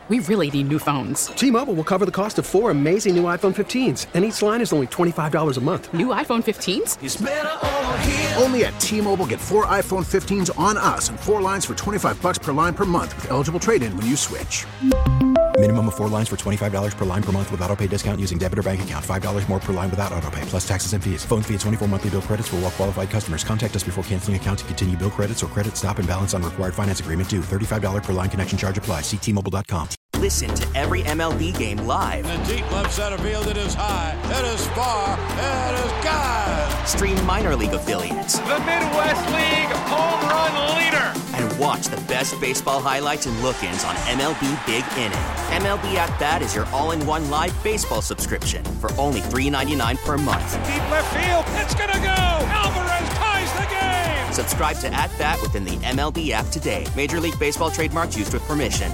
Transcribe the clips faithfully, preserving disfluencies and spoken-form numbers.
We really need new phones. T-Mobile will cover the cost of four amazing new iPhone fifteens, and each line is only twenty-five dollars a month. New iPhone fifteens? It's better over here. Only at T-Mobile, get four iPhone fifteens on us and four lines for twenty-five dollars per line per month with eligible trade-in when you switch. Minimum of four lines for twenty-five dollars per line per month with autopay discount using debit or bank account. five dollars more per line without autopay, plus taxes and fees. Phone fee at twenty-four monthly bill credits for well-qualified customers. Contact us before canceling account to continue bill credits or credit stop and balance on required finance agreement due. thirty-five dollars per line connection charge applies. See T Mobile dot com. Listen to every M L B game live. In the deep left center field, it is high, it is far, it is gone. Stream minor league affiliates. The Midwest League home run leader. And watch the best baseball highlights and look-ins on M L B Big Inning. M L B At Bat is your all-in-one live baseball subscription for only three dollars and ninety-nine cents per month. Deep left field, it's gonna go. Alvarez ties the game. Subscribe to At Bat within the M L B app today. Major League Baseball trademarks used with permission.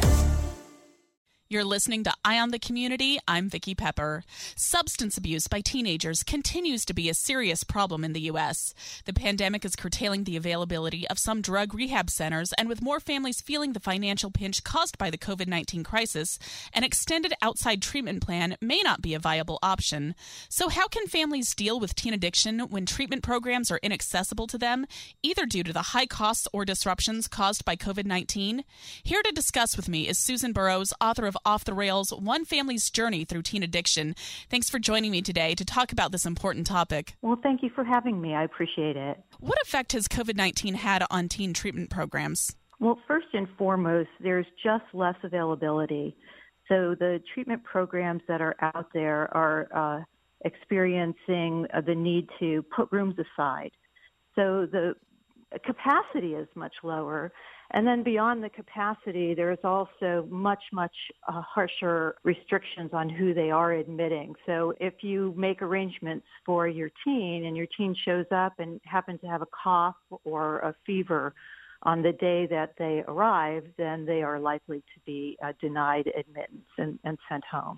You're listening to Eye on the Community. I'm Vicki Pepper. Substance abuse by teenagers continues to be a serious problem in the U S. The pandemic is curtailing the availability of some drug rehab centers, and with more families feeling the financial pinch caused by the covid nineteen crisis, an extended outside treatment plan may not be a viable option. So how can families deal with teen addiction when treatment programs are inaccessible to them, either due to the high costs or disruptions caused by covid nineteen? Here to discuss with me is Susan Burrows, author of Off the Rails, One Family's Journey Through Teen Addiction. Thanks for joining me today to talk about this important topic. Well, thank you for having me. I appreciate it. What effect has covid nineteen had on teen treatment programs? Well, first and foremost, there's just less availability. So the treatment programs that are out there are uh, experiencing uh, the need to put rooms aside. So the capacity is much lower. And then beyond the capacity, there's also much, much uh, harsher restrictions on who they are admitting. So if you make arrangements for your teen and your teen shows up and happens to have a cough or a fever on the day that they arrive, then they are likely to be uh, denied admittance and, and sent home.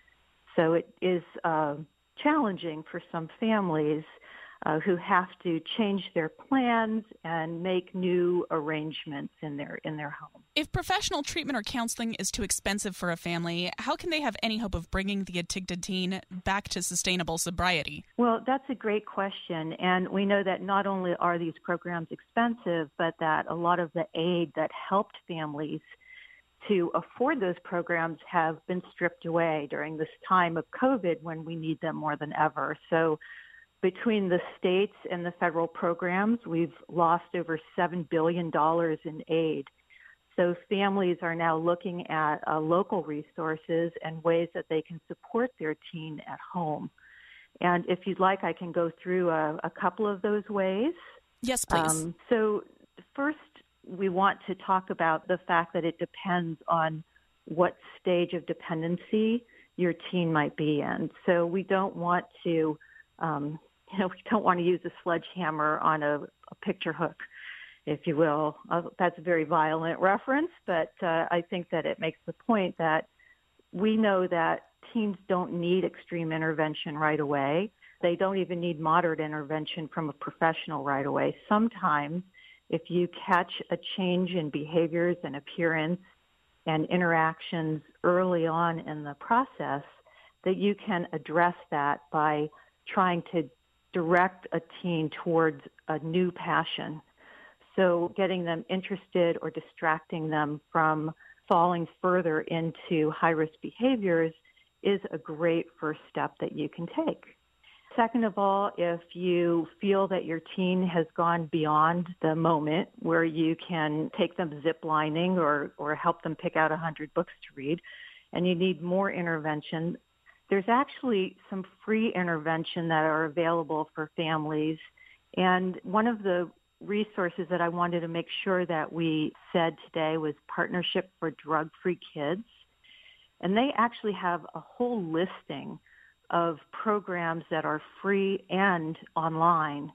So it is uh, challenging for some families Uh, who have to change their plans and make new arrangements in their in their home. If professional treatment or counseling is too expensive for a family, how can they have any hope of bringing the addicted teen back to sustainable sobriety? Well, that's a great question. And we know that not only are these programs expensive, but that a lot of the aid that helped families to afford those programs have been stripped away during this time of COVID when we need them more than ever. So between the states and the federal programs, we've lost over seven billion dollars in aid. So families are now looking at uh, local resources and ways that they can support their teen at home. And if you'd like, I can go through a, a couple of those ways. Yes, please. Um, so first, we want to talk about the fact that it depends on what stage of dependency your teen might be in. So we don't want to Um, you know, we don't want to use a sledgehammer on a, a picture hook, if you will. Uh, that's a very violent reference, but uh, I think that it makes the point that we know that teens don't need extreme intervention right away. They don't even need moderate intervention from a professional right away. Sometimes if you catch a change in behaviors and appearance and interactions early on in the process, that you can address that by trying to direct a teen towards a new passion. So getting them interested or distracting them from falling further into high-risk behaviors is a great first step that you can take. Second of all, if you feel that your teen has gone beyond the moment where you can take them ziplining or, or help them pick out one hundred books to read, and you need more intervention, there's actually some free intervention that are available for families. And one of the resources that I wanted to make sure that we said today was Partnership for Drug-Free Kids. And they actually have a whole listing of programs that are free and online.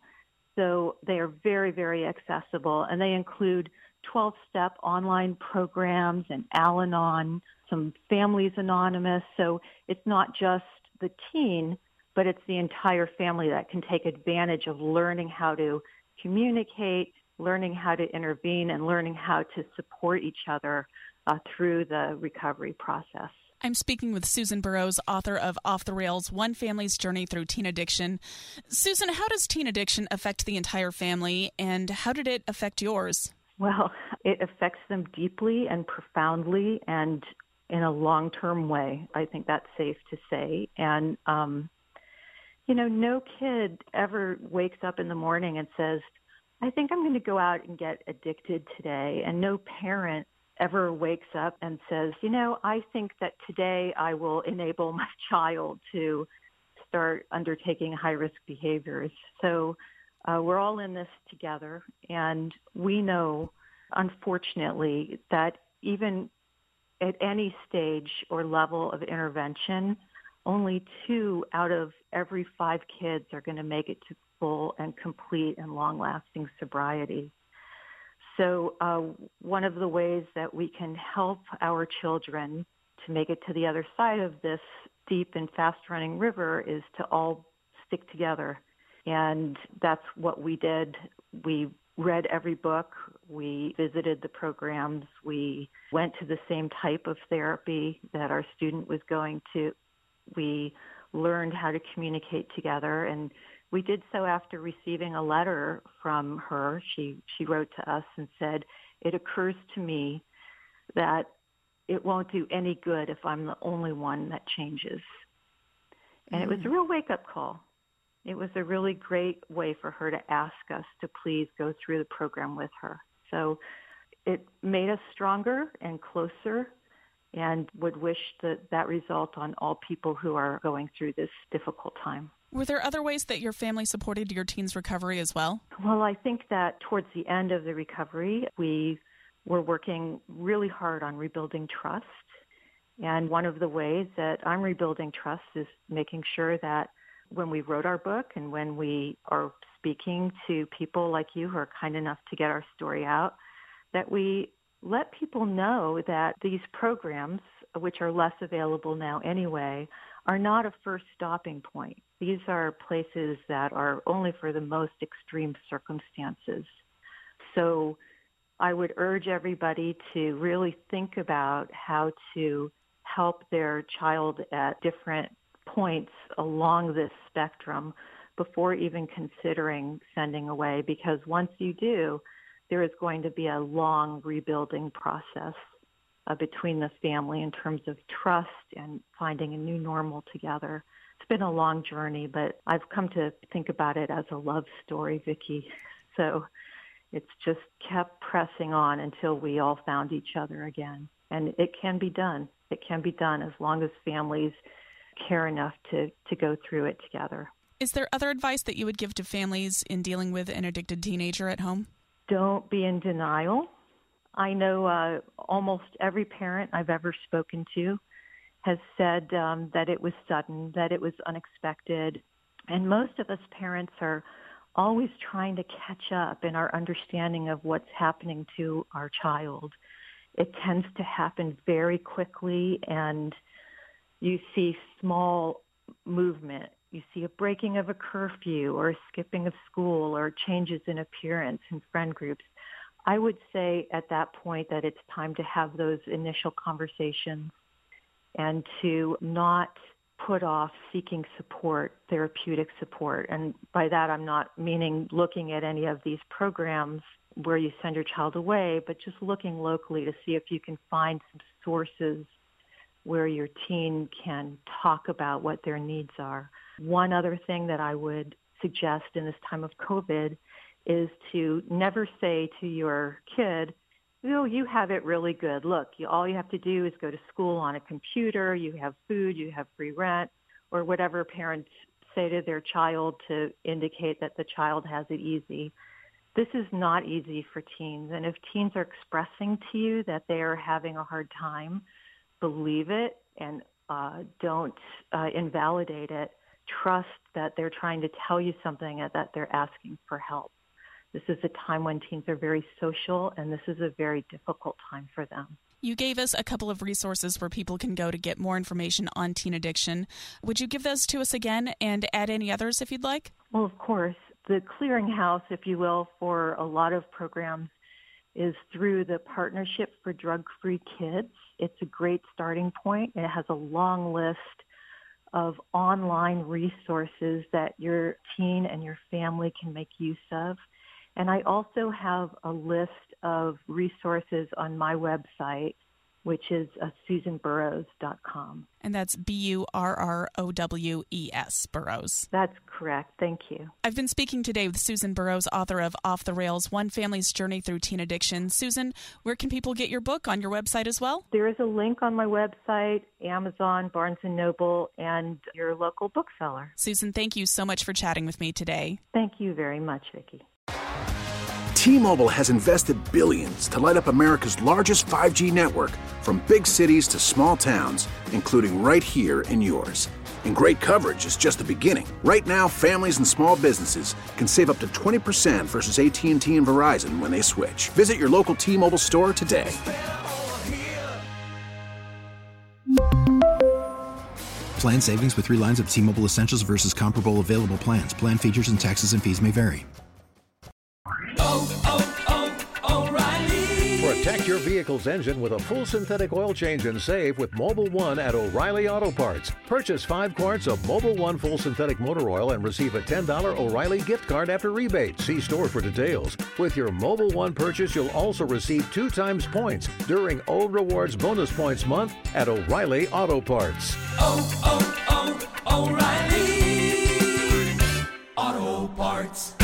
So they are very, very accessible. And they include twelve-step online programs and Al-Anon, some Families Anonymous. So it's not just the teen, but it's the entire family that can take advantage of learning how to communicate, learning how to intervene, and learning how to support each other uh, through the recovery process. I'm speaking with Susan Burrows, author of Off the Rails, One Family's Journey Through Teen Addiction. Susan, how does teen addiction affect the entire family, and how did it affect yours? Well, it affects them deeply and profoundly and in a long-term way. I think that's safe to say. And, um, you know, no kid ever wakes up in the morning and says, I think I'm going to go out and get addicted today. And no parent ever wakes up and says, you know, I think that today I will enable my child to start undertaking high-risk behaviors. So uh, we're all in this together, and we know, unfortunately, that even at any stage or level of intervention, only two out of every five kids are going to make it to full and complete and long-lasting sobriety. So uh, one of the ways that we can help our children to make it to the other side of this deep and fast-running river is to all stick together. And that's what we did. We read every book. We visited the programs. We went to the same type of therapy that our student was going to. We learned how to communicate together, and we did so after receiving a letter from her. She she wrote to us and said, it occurs to me that it won't do any good if I'm the only one that changes. And mm. it was a real wake-up call. It was a really great way for her to ask us to please go through the program with her. So it made us stronger and closer, and would wish that that result on all people who are going through this difficult time. Were there other ways that your family supported your teen's recovery as well? Well, I think that towards the end of the recovery, we were working really hard on rebuilding trust. And one of the ways that I'm rebuilding trust is making sure that when we wrote our book and when we are speaking to people like you who are kind enough to get our story out, that we let people know that these programs, which are less available now anyway, are not a first stopping point. These are places that are only for the most extreme circumstances. So I would urge everybody to really think about how to help their child at different points along this spectrum before even considering sending away, because once you do, there is going to be a long rebuilding process uh, between the family in terms of trust and finding a new normal together. It's been a long journey, but I've come to think about it as a love story, Vicki. So it's just kept pressing on until we all found each other again. And it can be done. It can be done as long as families care enough to, to go through it together. Is there other advice that you would give to families in dealing with an addicted teenager at home? Don't be in denial. I know uh, almost every parent I've ever spoken to has said um, that it was sudden, that it was unexpected. And most of us parents are always trying to catch up in our understanding of what's happening to our child. It tends to happen very quickly, and you see small movement. You see a breaking of a curfew or a skipping of school or changes in appearance in friend groups. I would say at that point that it's time to have those initial conversations and to not put off seeking support, therapeutic support. And by that, I'm not meaning looking at any of these programs where you send your child away, but just looking locally to see if you can find some sources where your teen can talk about what their needs are. One other thing that I would suggest in this time of COVID is to never say to your kid, oh, you have it really good. Look, you, all you have to do is go to school on a computer, you have food, you have free rent, or whatever parents say to their child to indicate that the child has it easy. This is not easy for teens. And if teens are expressing to you that they are having a hard time, believe it and uh, don't uh, invalidate it. Trust that they're trying to tell you something and that they're asking for help. This is a time when teens are very social, and this is a very difficult time for them. You gave us a couple of resources where people can go to get more information on teen addiction. Would you give those to us again and add any others if you'd like? Well, of course. The clearinghouse, if you will, for a lot of programs is through the Partnership for Drug-Free Kids. It's a great starting point. It has a long list of online resources that your teen and your family can make use of. And I also have a list of resources on my website, which is uh, susan burrows dot com. And that's B U R R O W E S, Burrows. That's correct. Thank you. I've been speaking today with Susan Burrows, author of Off the Rails, One Family's Journey Through Teen Addiction. Susan, where can people get your book? On your website as well? There is a link on my website, Amazon, Barnes and Noble, and your local bookseller. Susan, thank you so much for chatting with me today. Thank you very much, Vicki. T-Mobile has invested billions to light up America's largest five G network, from big cities to small towns, including right here in yours. And great coverage is just the beginning. Right now, families and small businesses can save up to twenty percent versus A T and T and Verizon when they switch. Visit your local T-Mobile store today. Plan savings with three lines of T-Mobile Essentials versus comparable available plans. Plan features and taxes and fees may vary. Oh, oh, oh, O'Reilly. Protect your vehicle's engine with a full synthetic oil change and save with Mobil one at O'Reilly Auto Parts. Purchase five quarts of Mobil one full synthetic motor oil and receive a ten dollars O'Reilly gift card after rebate. See store for details. With your Mobil one purchase, you'll also receive two times points during O Rewards Bonus Points Month at O'Reilly Auto Parts. Oh, oh, oh, O'Reilly Auto Parts.